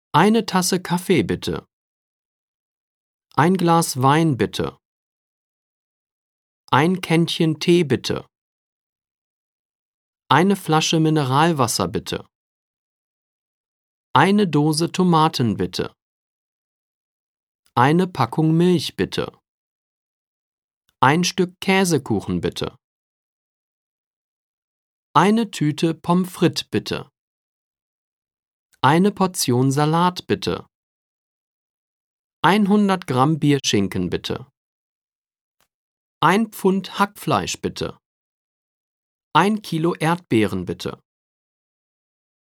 Eine Tasse Kaffee bitte. Ein Glas Wein bitte. Ein Kännchen Tee bitte. Eine Flasche Mineralwasser bitte. Eine Dose Tomaten bitte. Eine Packung Milch bitte. Ein Stück Käsekuchen bitte. Eine Tüte Pommes frites bitte. Eine Portion Salat bitte. 100 Gramm Bierschinken bitte. 1 Pfund Hackfleisch bitte. 1 Kilo Erdbeeren bitte.